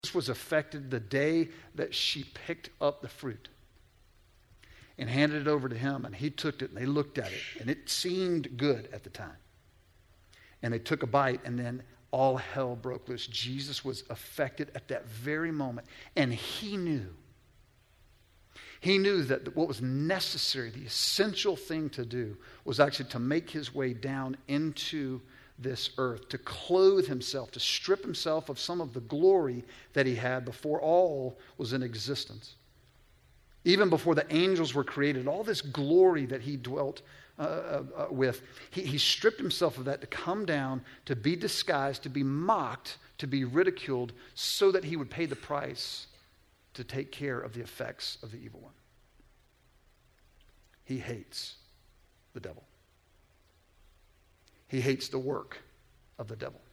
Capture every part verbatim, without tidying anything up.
was affected the day that she picked up the fruit and handed it over to him, and he took it and they looked at it, and it seemed good at the time. And they took a bite, and then all hell broke loose. Jesus was affected at that very moment, and he knew. He knew that what was necessary, the essential thing to do, was actually to make his way down into this earth, to clothe himself, to strip himself of some of the glory that he had before all was in existence. Even before the angels were created, all this glory that he dwelt uh, uh, uh, with, he, he stripped himself of that to come down, to be disguised, to be mocked, to be ridiculed, so that he would pay the price to take care of the effects of the evil one. He hates the devil. He hates the work of the devil.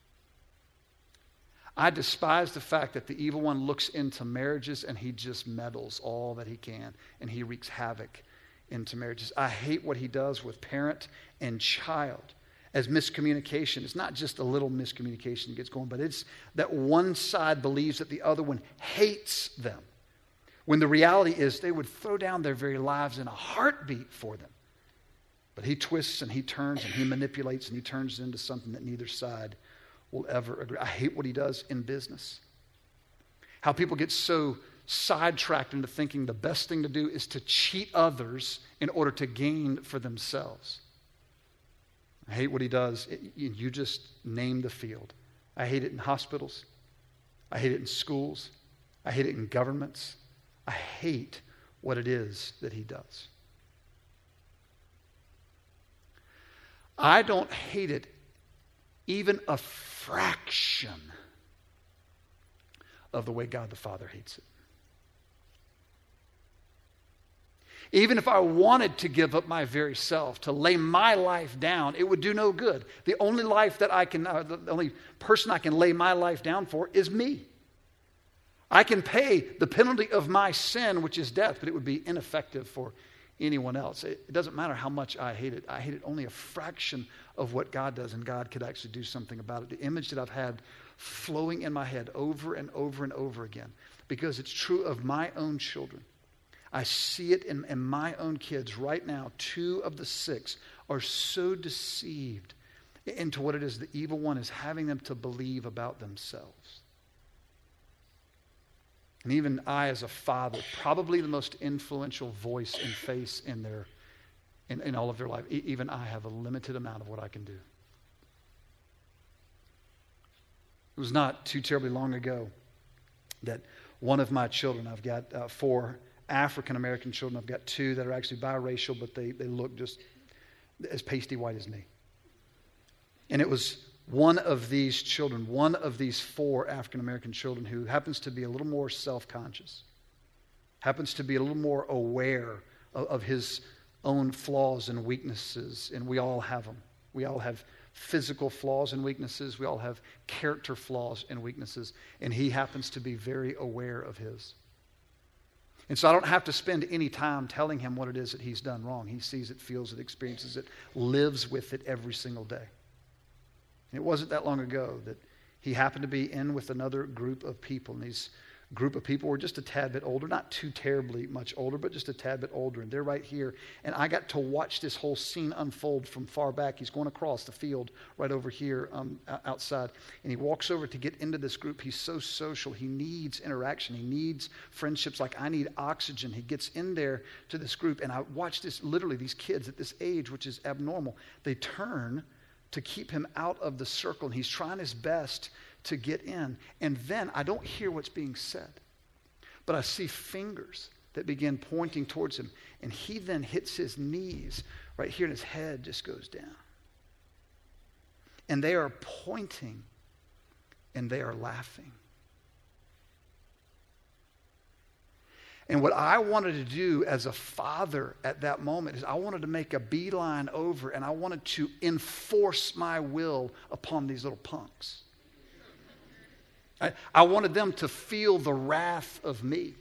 I despise the fact that the evil one looks into marriages and he just meddles all that he can, and he wreaks havoc into marriages. I hate what he does with parent and child as miscommunication. It's not just a little miscommunication that gets going, but it's that one side believes that the other one hates them, when the reality is they would throw down their very lives in a heartbeat for them. But he twists and he turns and he manipulates and he turns it into something that neither side will ever agree. I hate what he does in business. How people get so sidetracked into thinking the best thing to do is to cheat others in order to gain for themselves. I hate what he does. It, you just name the field. I hate it in hospitals. I hate it in schools. I hate it in governments. I hate what it is that he does. I don't hate it even a fraction of the way God the Father hates it. Even if I wanted to give up my very self, to lay my life down, it would do no good. The only life that I can, uh, the only person I can lay my life down for is me. I can pay the penalty of my sin, which is death, but it would be ineffective for anyone else. It, it doesn't matter how much I hate it. I hate it only a fraction of what God does, and God could actually do something about it. The image that I've had flowing in my head over and over and over again, because it's true of my own children. I see it in, in my own kids right now. Two of the six are so deceived into what it is the evil one is having them to believe about themselves. And even I, as a father, probably the most influential voice and face in their, in, in all of their life, e- even I have a limited amount of what I can do. It was not too terribly long ago that one of my children, I've got uh, four African-American children, I've got two that are actually biracial, but they, they look just as pasty white as me. And it was one of these children, one of these four African-American children who happens to be a little more self-conscious, happens to be a little more aware of, of his own flaws and weaknesses, and we all have them. We all have physical flaws and weaknesses. We all have character flaws and weaknesses, and he happens to be very aware of his. And so I don't have to spend any time telling him what it is that he's done wrong. He sees it, feels it, experiences it, lives with it every single day. And it wasn't that long ago that he happened to be in with another group of people. And these group of people were just a tad bit older, not too terribly much older, but just a tad bit older. And they're right here. And I got to watch this whole scene unfold from far back. He's going across the field right over here um, outside. And he walks over to get into this group. He's so social. He needs interaction. He needs friendships like I need oxygen. He gets in there to this group. And I watch this, literally these kids at this age, which is abnormal, they turn to keep him out of the circle. And he's trying his best to get in. And then I don't hear what's being said, but I see fingers that begin pointing towards him. And he then hits his knees right here, and his head just goes down. And they are pointing and they are laughing. And what I wanted to do as a father at that moment is I wanted to make a beeline over, and I wanted to enforce my will upon these little punks. I, I wanted them to feel the wrath of me.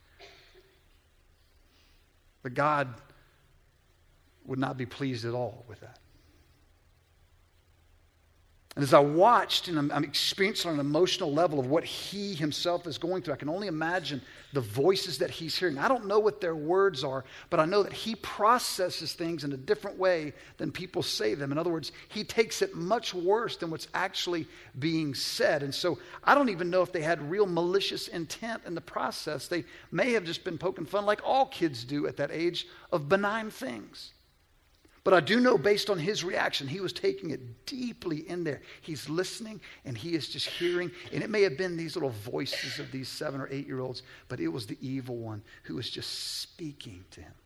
But God would not be pleased at all with that. And as I watched, and I'm, I'm experiencing on an emotional level of what he himself is going through, I can only imagine the voices that he's hearing. I don't know what their words are, but I know that he processes things in a different way than people say them. In other words, he takes it much worse than what's actually being said. And so I don't even know if they had real malicious intent in the process. They may have just been poking fun like all kids do at that age of benign things. But I do know based on his reaction, he was taking it deeply in there. He's listening and he is just hearing. And it may have been these little voices of these seven or eight year olds, but it was the evil one who was just speaking to him.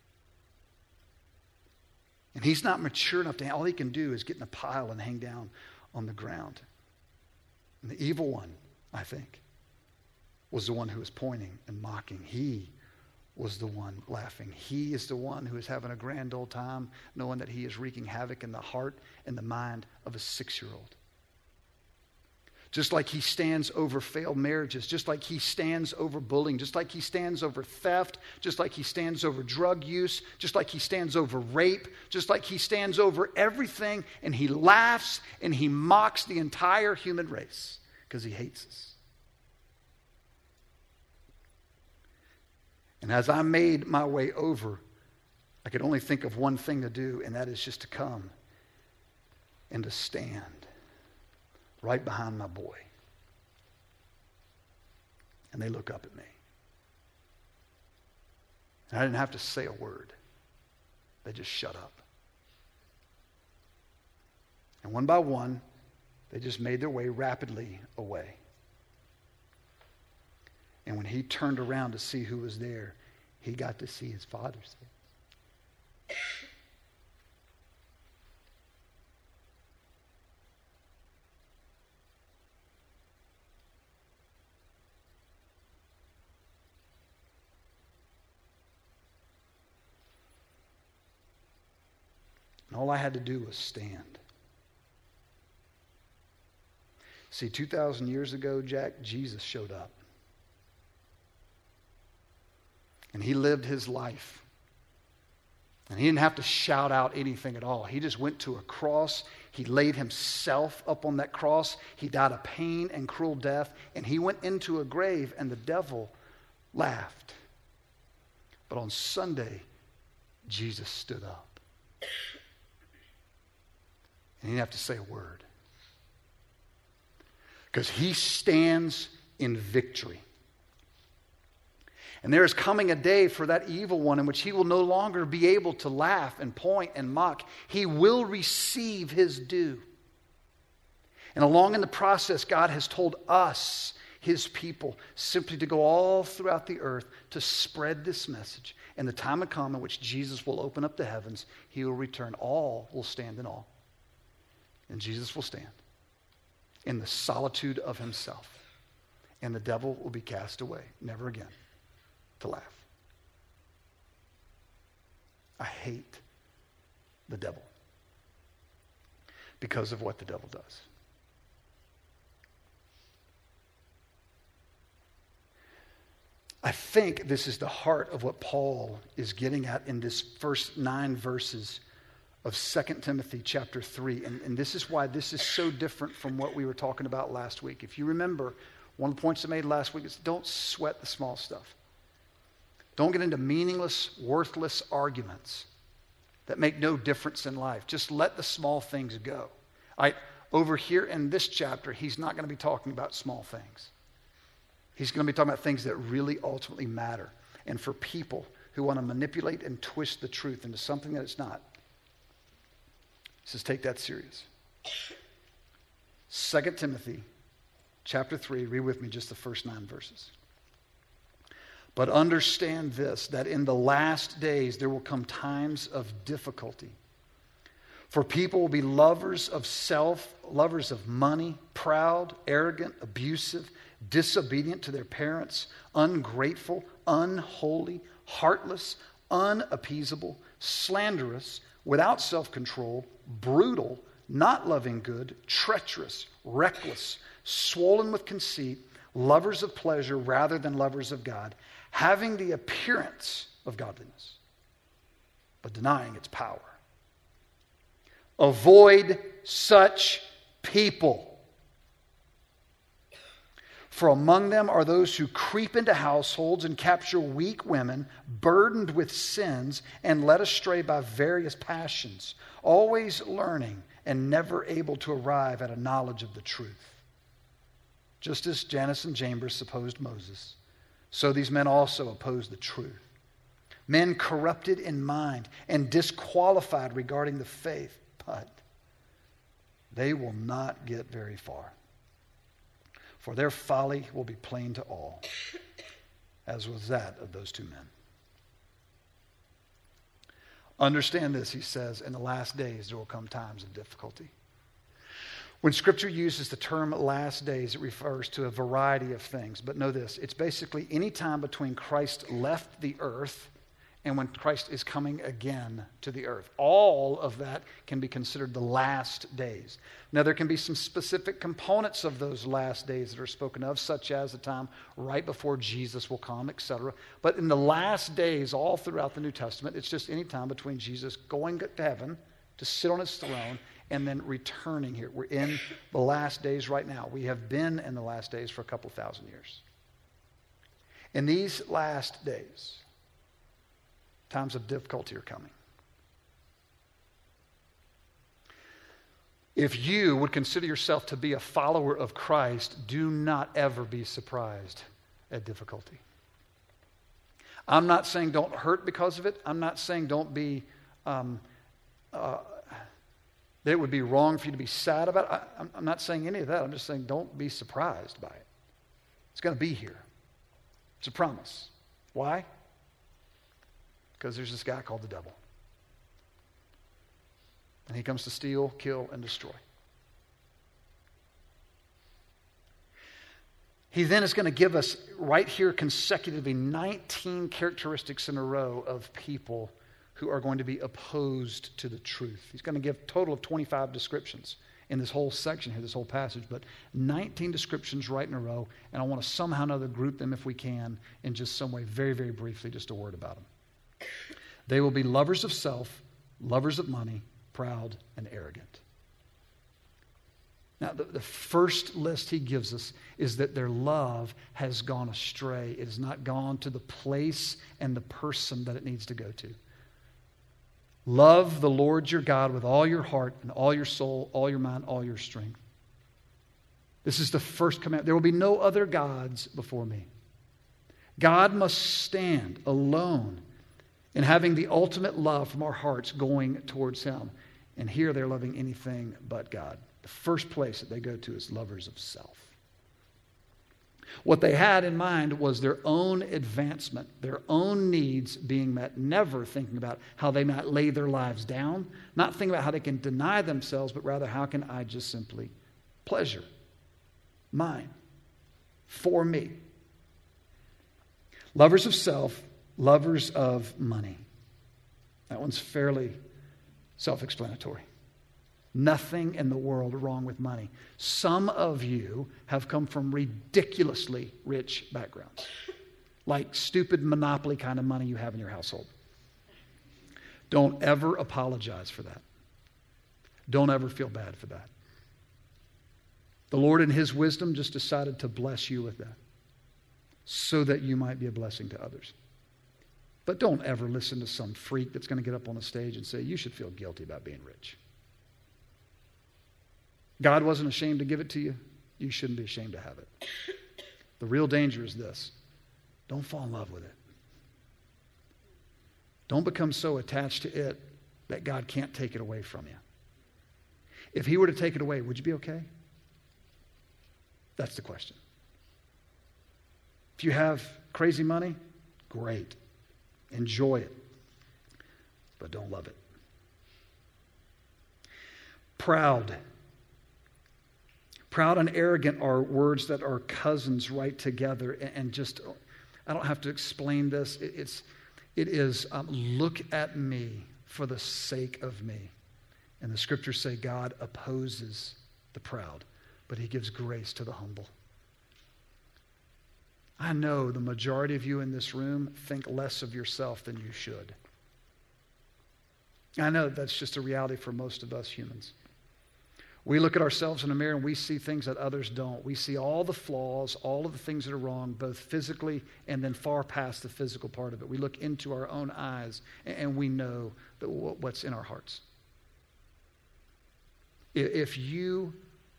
And he's not mature enough to, all he can do is get in a pile and hang down on the ground. And the evil one, I think, was the one who was pointing and mocking. He was the one laughing. He is the one who is having a grand old time knowing that he is wreaking havoc in the heart and the mind of a six-year-old. Just like he stands over failed marriages, just like he stands over bullying, just like he stands over theft, just like he stands over drug use, just like he stands over rape, just like he stands over everything, and he laughs and he mocks the entire human race because he hates us. And as I made my way over, I could only think of one thing to do, and that is just to come and to stand right behind my boy. And they look up at me. And I didn't have to say a word. They just shut up. And one by one, they just made their way rapidly away. And when he turned around to see who was there, he got to see his father's face. And all I had to do was stand. See, two thousand years ago, Jack, Jesus showed up. And he lived his life. And he didn't have to shout out anything at all. He just went to a cross. He laid himself up on that cross. He died a pain and cruel death. And he went into a grave, and the devil laughed. But on Sunday, Jesus stood up. And he didn't have to say a word. Because he stands in victory. And there is coming a day for that evil one in which he will no longer be able to laugh and point and mock. He will receive his due. And along in the process, God has told us, his people, simply to go all throughout the earth to spread this message. And the time will come in which Jesus will open up the heavens. He will return. All will stand in awe. And Jesus will stand in the solitude of himself. And the devil will be cast away, never again to laugh. I hate the devil because of what the devil does. I think this is the heart of what Paul is getting at in this first nine verses of Second Timothy chapter three. And, and this is why this is so different from what we were talking about last week. If you remember, one of the points I made last week is don't sweat the small stuff. Don't get into meaningless, worthless arguments that make no difference in life. Just let the small things go. All right, over here in this chapter, he's not going to be talking about small things. He's going to be talking about things that really ultimately matter. And for people who want to manipulate and twist the truth into something that it's not, he says, take that serious. Second Timothy chapter three, read with me just the first nine verses. But understand this, that in the last days there will come times of difficulty. For people will be lovers of self, lovers of money, proud, arrogant, abusive, disobedient to their parents, ungrateful, unholy, heartless, unappeasable, slanderous, without self-control, brutal, not loving good, treacherous, reckless, swollen with conceit, lovers of pleasure rather than lovers of God, having the appearance of godliness, but denying its power. Avoid such people. For among them are those who creep into households and capture weak women, burdened with sins and led astray by various passions, always learning and never able to arrive at a knowledge of the truth. Just as Jannes and Jambres opposed Moses, so these men also oppose the truth. Men corrupted in mind and disqualified regarding the faith, but they will not get very far. For their folly will be plain to all, as was that of those two men. Understand this, he says, in the last days there will come times of difficulty. When Scripture uses the term last days, it refers to a variety of things. But know this, it's basically any time between Christ left the earth and when Christ is coming again to the earth. All of that can be considered the last days. Now, there can be some specific components of those last days that are spoken of, such as the time right before Jesus will come, et cetera. But in the last days, all throughout the New Testament, it's just any time between Jesus going to heaven to sit on his throne and then returning here. We're in the last days right now. We have been in the last days for a couple thousand years. In these last days, times of difficulty are coming. If you would consider yourself to be a follower of Christ, do not ever be surprised at difficulty. I'm not saying don't hurt because of it. I'm not saying don't be, um, uh, that it would be wrong for you to be sad about it. I, I'm not saying any of that. I'm just saying don't be surprised by it. It's going to be here. It's a promise. Why? Because there's this guy called the devil. And he comes to steal, kill, and destroy. He then is going to give us right here consecutively nineteen characteristics in a row of people who are going to be opposed to the truth. He's going to give a total of twenty-five descriptions in this whole section here, this whole passage, but nineteen descriptions right in a row, and I want to somehow or another group them if we can in just some way, very, very briefly, just a word about them. They will be lovers of self, lovers of money, proud, and arrogant. Now, the, the first list he gives us is that their love has gone astray. It has not gone to the place and the person that it needs to go to. Love the Lord your God with all your heart and all your soul, all your mind, all your strength. This is the first command. There will be no other gods before me. God must stand alone in having the ultimate love from our hearts going towards him. And here they're loving anything but God. The first place that they go to is lovers of self. What they had in mind was their own advancement, their own needs being met, never thinking about how they might lay their lives down, not thinking about how they can deny themselves, but rather how can I just simply pleasure, mine, for me. Lovers of self, lovers of money. That one's fairly self-explanatory. Nothing in the world wrong with money. Some of you have come from ridiculously rich backgrounds, like stupid monopoly kind of money you have in your household. Don't ever apologize for that. Don't ever feel bad for that. The Lord in his wisdom just decided to bless you with that so that you might be a blessing to others. But don't ever listen to some freak that's going to get up on the stage and say, you should feel guilty about being rich. God wasn't ashamed to give it to you. You shouldn't be ashamed to have it. The real danger is this. Don't fall in love with it. Don't become so attached to it that God can't take it away from you. If he were to take it away, would you be okay? That's the question. If you have crazy money, great. Enjoy it. But don't love it. Proud. Proud and arrogant are words that are cousins right together. And just, I don't have to explain this. It's, it is, um, look at me for the sake of me. And the scriptures say God opposes the proud, but he gives grace to the humble. I know the majority of you in this room think less of yourself than you should. I know that's just a reality for most of us humans. We look at ourselves in a mirror and we see things that others don't. We see all the flaws, all of the things that are wrong, both physically and then far past the physical part of it. We look into our own eyes and we know that what's in our hearts. If you,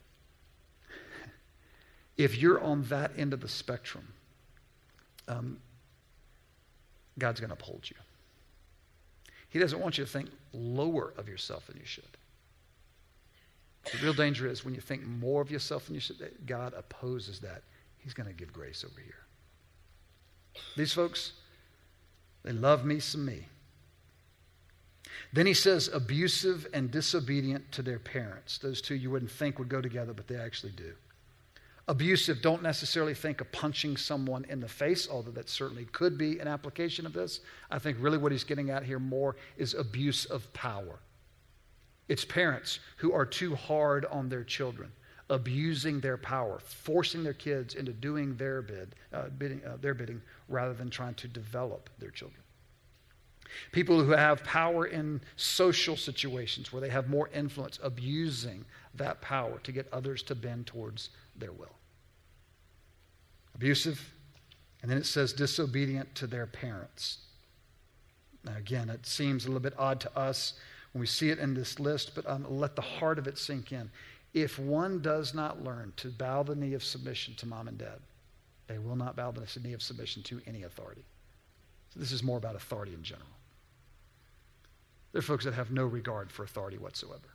if you're on that end of the spectrum, um, God's going to uphold you. He doesn't want you to think lower of yourself than you should. The real danger is when you think more of yourself than you should, God opposes that. He's going to give grace over here. These folks, they love me some me. Then he says abusive and disobedient to their parents. Those two you wouldn't think would go together, but they actually do. Abusive, don't necessarily think of punching someone in the face, although that certainly could be an application of this. I think really what he's getting at here more is abuse of power. It's parents who are too hard on their children, abusing their power, forcing their kids into doing their bid, uh, bidding, uh, their bidding rather than trying to develop their children. People who have power in social situations where they have more influence, abusing that power to get others to bend towards their will. Abusive, and then it says disobedient to their parents. Now again, it seems a little bit odd to us when we see it in this list, but um, let the heart of it sink in. If one does not learn to bow the knee of submission to mom and dad, they will not bow the knee of submission to any authority. So this is more about authority in general. There are folks that have no regard for authority whatsoever.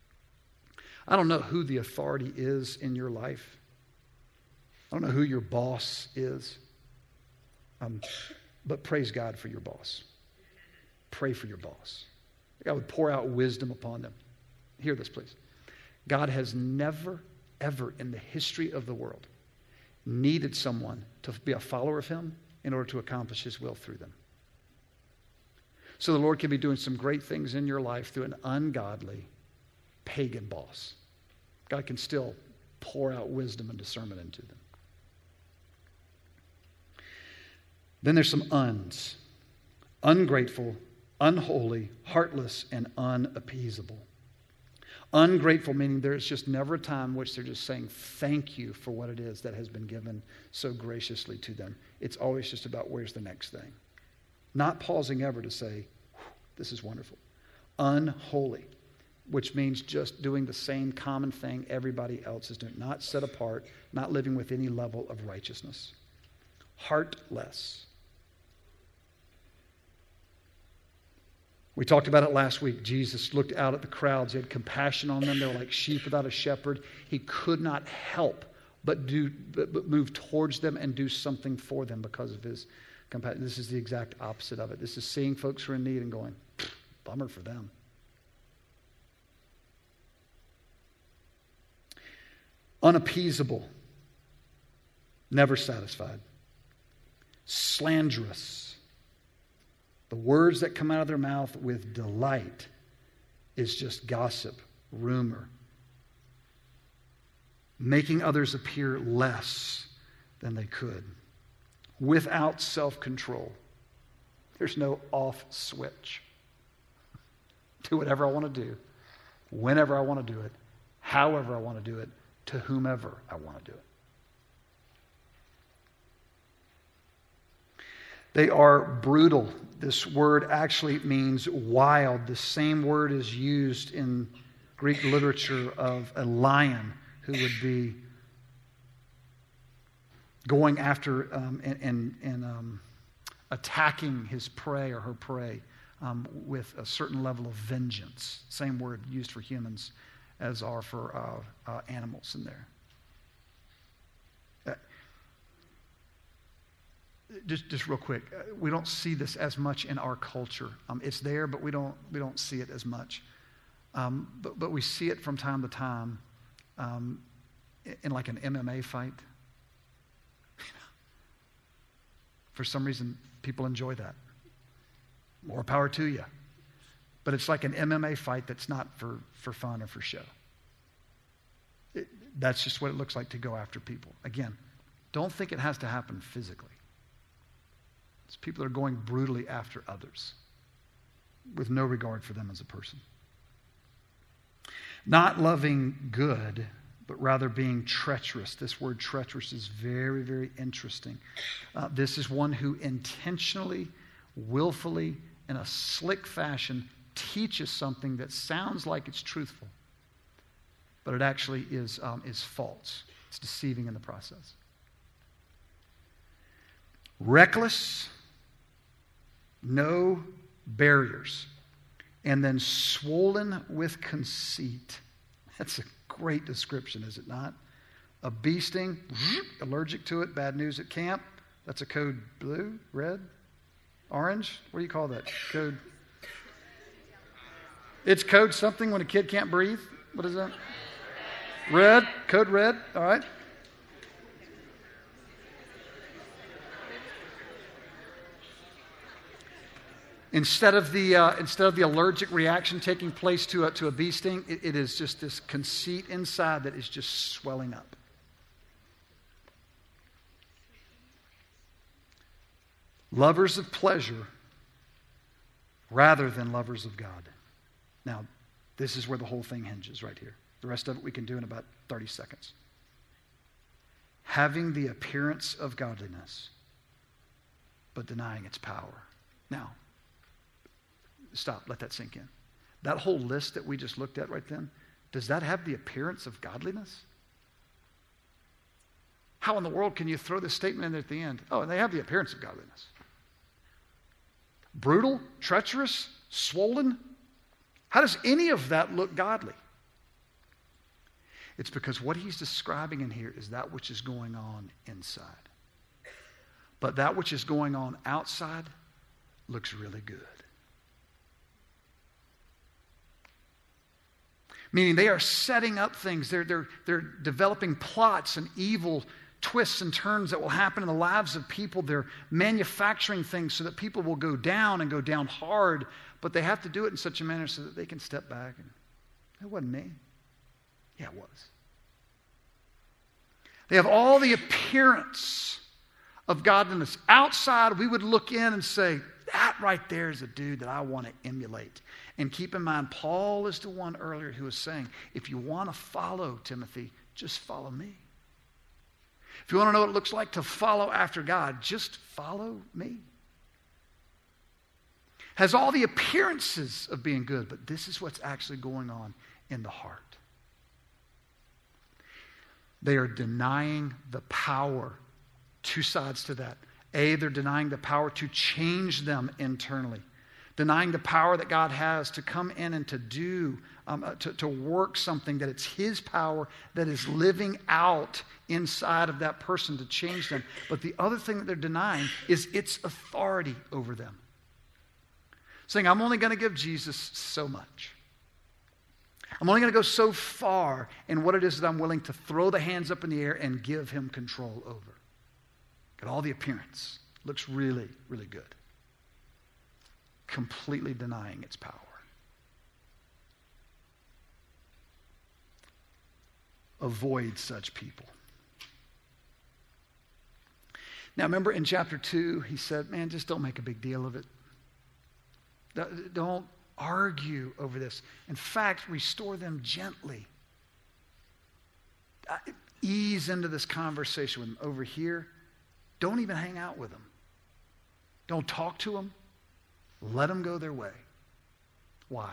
I don't know who the authority is in your life. I don't know who your boss is. Um, but praise God for your boss. Pray for your boss. God would pour out wisdom upon them. Hear this, please. God has never, ever in the history of the world needed someone to be a follower of him in order to accomplish his will through them. So the Lord can be doing some great things in your life through an ungodly, pagan boss. God can still pour out wisdom and discernment into them. Then there's some uns. Ungrateful, unholy, heartless, and unappeasable. Ungrateful meaning there's just never a time in which they're just saying thank you for what it is that has been given so graciously to them. It's always just about where's the next thing. Not pausing ever to say, this is wonderful. Unholy, which means just doing the same common thing everybody else is doing. Not set apart, not living with any level of righteousness. Heartless. We talked about it last week. Jesus looked out at the crowds. He had compassion on them. They were like sheep without a shepherd. He could not help but do, but, but move towards them and do something for them because of his compassion. This is the exact opposite of it. This is seeing folks who are in need and going, bummer for them. Unappeasable. Never satisfied. Slanderous. The words that come out of their mouth with delight is just gossip, rumor, making others appear less than they could, without self-control. There's no off switch. Do whatever I want to do, whenever I want to do it, however I want to do it, to whomever I want to do it. They are brutal. This word actually means wild. The same word is used in Greek literature of a lion who would be going after um, and, and, and um, attacking his prey or her prey um, with a certain level of vengeance. Same word used for humans as are for uh, uh, animals in there. Just, just real quick, uh, we don't see this as much in our culture. Um, it's there, but we don't we don't see it as much. Um, but but we see it from time to time um, in, in like an M M A fight. For some reason, people enjoy that. More power to you. But it's like an M M A fight that's not for, for fun or for show. It, that's just what it looks like to go after people. Again, don't think it has to happen physically. It's people that are going brutally after others with no regard for them as a person. Not loving good, but rather being treacherous. This word treacherous is very, very interesting. Uh, this is one who intentionally, willfully, in a slick fashion, teaches something that sounds like it's truthful, but it actually is, um, is false. It's deceiving in the process. Reckless, no barriers, and then swollen with conceit. That's a great description, is it not? A bee sting, allergic to it, bad news at camp. That's a code blue, red, orange. What do you call that? Code. It's code something when a kid can't breathe. What is that? Red, code red, all right. Instead of the uh, instead of the allergic reaction taking place to a, to a bee sting, it, it is just this conceit inside that is just swelling up. Lovers of pleasure rather than lovers of God. Now, this is where the whole thing hinges right here. The rest of it we can do in about thirty seconds. Having the appearance of godliness, but denying its power. Now, stop, let that sink in. That whole list that we just looked at right then, does that have the appearance of godliness? How in the world can you throw this statement in there at the end? Oh, and they have the appearance of godliness. Brutal, treacherous, swollen. How does any of that look godly? It's because what he's describing in here is that which is going on inside. But that which is going on outside looks really good. Meaning they are setting up things. They're, they're, they're developing plots and evil twists and turns that will happen in the lives of people. They're manufacturing things so that people will go down and go down hard, but they have to do it in such a manner so that they can step back and, it wasn't me. Yeah, it was. They have all the appearance of godliness. Outside, we would look in and say, that right there is a dude that I want to emulate. And keep in mind, Paul is the one earlier who was saying, if you want to follow Timothy, just follow me. If you want to know what it looks like to follow after God, just follow me. Has all the appearances of being good, but this is what's actually going on in the heart. They are denying the power. Two sides to that. A, they're denying the power to change them internally. Denying the power that God has to come in and to do, um, uh, to, to work something that it's His power that is living out inside of that person to change them. But the other thing that they're denying is its authority over them. Saying, I'm only going to give Jesus so much. I'm only going to go so far in what it is that I'm willing to throw the hands up in the air and give Him control over. Got all the appearance. Looks really, really good. Completely denying its power. Avoid such people. Now remember in chapter two, he said, man, just don't make a big deal of it. Don't argue over this. In fact, restore them gently. Ease into this conversation with them. Over here, don't even hang out with them. Don't talk to them. Let them go their way. Why?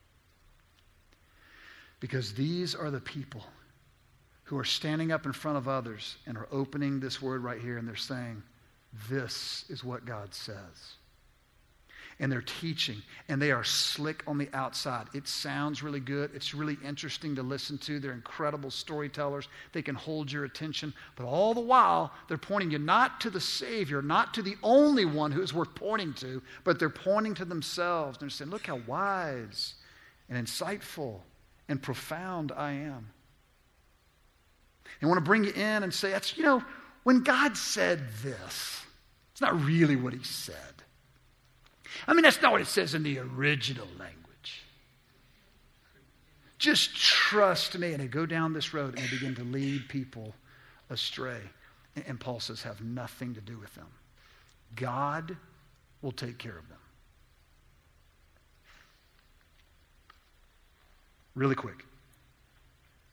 Because these are the people who are standing up in front of others and are opening this word right here and they're saying, this is what God says. And they're teaching, and they are slick on the outside. It sounds really good. It's really interesting to listen to. They're incredible storytellers. They can hold your attention. But all the while, they're pointing you not to the Savior, not to the only one who is worth pointing to, but they're pointing to themselves. They're saying, look how wise and insightful and profound I am. They want to bring you in and say, that's, you know, when God said this, it's not really what He said. I mean, that's not what it says in the original language. Just trust me. And they go down this road and they begin to lead people astray. And Paul says, have nothing to do with them. God will take care of them. Really quick.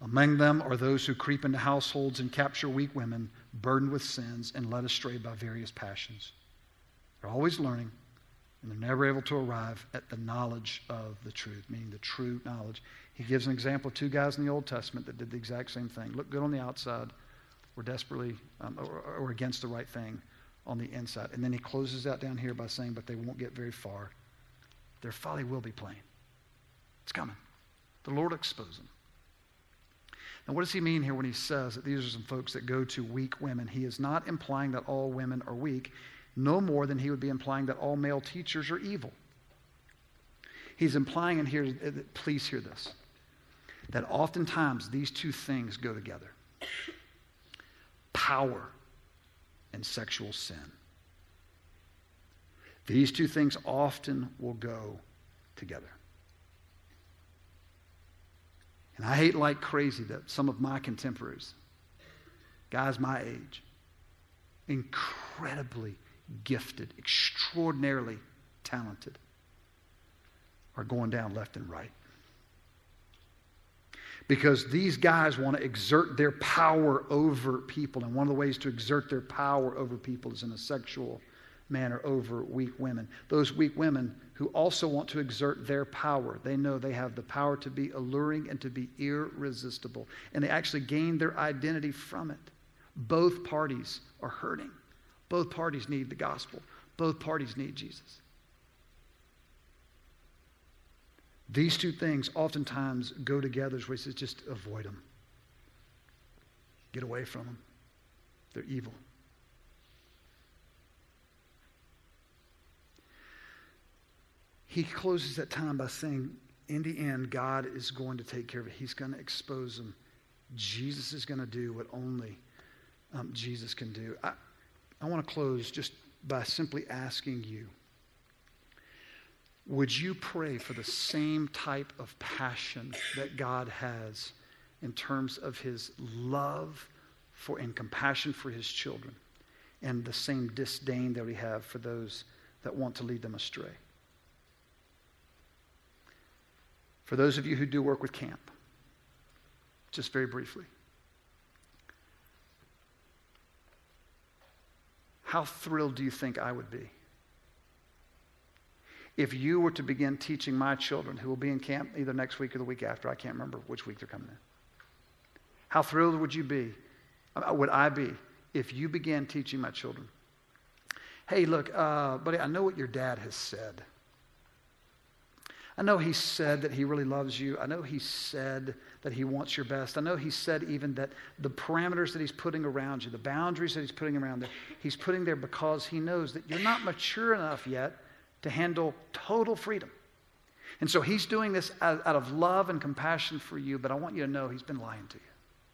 Among them are those who creep into households and capture weak women, burdened with sins and led astray by various passions. They're always learning, and they're never able to arrive at the knowledge of the truth, meaning the true knowledge. He gives an example of two guys in the Old Testament that did the exact same thing. Look good on the outside, were desperately um, or, or against the right thing on the inside. And then he closes out down here by saying, but they won't get very far. Their folly will be plain. It's coming. The Lord will expose them. Now, what does he mean here when he says that these are some folks that go to weak women? He is not implying that all women are weak, no more than he would be implying that all male teachers are evil. He's implying, and here, please hear this, that oftentimes these two things go together. Power and sexual sin. These two things often will go together. And I hate like crazy that some of my contemporaries, guys my age, incredibly gifted, extraordinarily talented, are going down left and right. Because these guys want to exert their power over people. And one of the ways to exert their power over people is in a sexual manner over weak women. Those weak women who also want to exert their power, they know they have the power to be alluring and to be irresistible. And they actually gain their identity from it. Both parties are hurting. Both parties need the gospel. Both parties need Jesus. These two things oftentimes go together, where he says, just avoid them. Get away from them. They're evil. He closes that time by saying, in the end, God is going to take care of it. He's going to expose them. Jesus is going to do what only um, Jesus can do. I, I want to close just by simply asking you, would you pray for the same type of passion that God has in terms of his love for and compassion for his children, and the same disdain that we have for those that want to lead them astray? For those of you who do work with camp, just very briefly, how thrilled do you think I would be if you were to begin teaching my children, who will be in camp either next week or the week after? I can't remember which week they're coming in. How thrilled would you be, would I be, if you began teaching my children, hey, look, uh, buddy, I know what your dad has said. I know he said that he really loves you. I know he said that he wants your best. I know he said even that the parameters that he's putting around you, the boundaries that he's putting around there, he's putting there because he knows that you're not mature enough yet to handle total freedom. And so he's doing this out, out of love and compassion for you, but I want you to know he's been lying to you.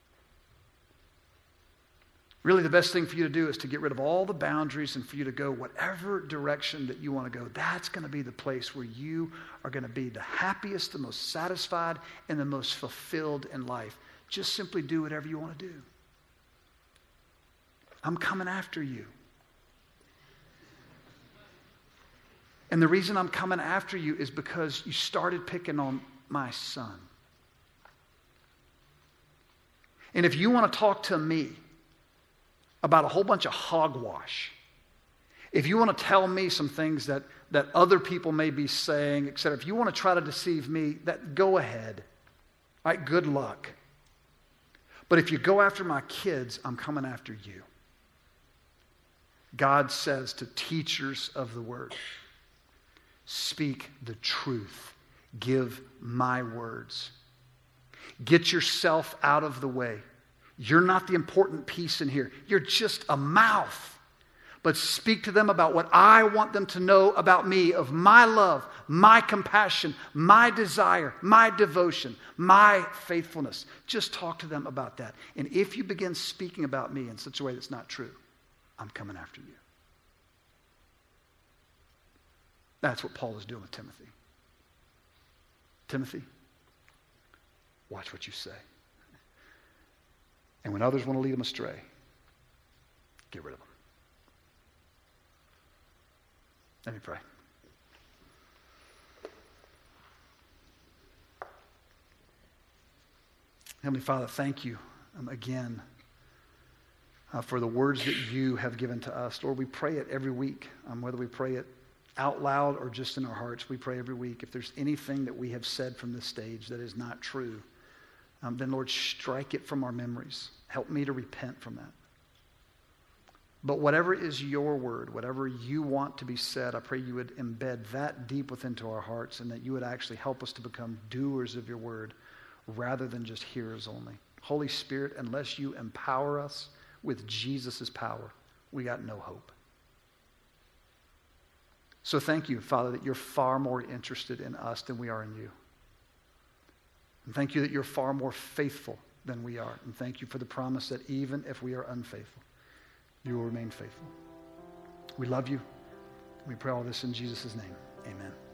Really, the best thing for you to do is to get rid of all the boundaries and for you to go whatever direction that you want to go. That's going to be the place where you are going to be the happiest, the most satisfied, and the most fulfilled in life. Just simply do whatever you want to do. I'm coming after you. And the reason I'm coming after you is because you started picking on my son. And if you want to talk to me about a whole bunch of hogwash, if you want to tell me some things that, that other people may be saying, et cetera, if you want to try to deceive me, that go ahead. All right, good luck. But if you go after my kids, I'm coming after you. God says to teachers of the word, speak the truth. Give my words. Get yourself out of the way. You're not the important piece in here. You're just a mouth. But speak to them about what I want them to know about me, of my love, my compassion, my desire, my devotion, my faithfulness. Just talk to them about that. And if you begin speaking about me in such a way that's not true, I'm coming after you. That's what Paul is doing with Timothy. Timothy, watch what you say. And when others want to lead them astray, get rid of them. Let me pray. Heavenly Father, thank you um, again uh, for the words that you have given to us. Lord, we pray it every week, um, whether we pray it out loud or just in our hearts. We pray every week. If there's anything that we have said from this stage that is not true, um, then Lord, strike it from our memories. Help me to repent from that. But whatever is your word, whatever you want to be said, I pray you would embed that deep within to our hearts, and that you would actually help us to become doers of your word rather than just hearers only. Holy Spirit, unless you empower us with Jesus' power, we got no hope. So thank you, Father, that you're far more interested in us than we are in you. And thank you that you're far more faithful than we are. And thank you for the promise that even if we are unfaithful, you will remain faithful. We love you. We pray all this in Jesus' name. Amen.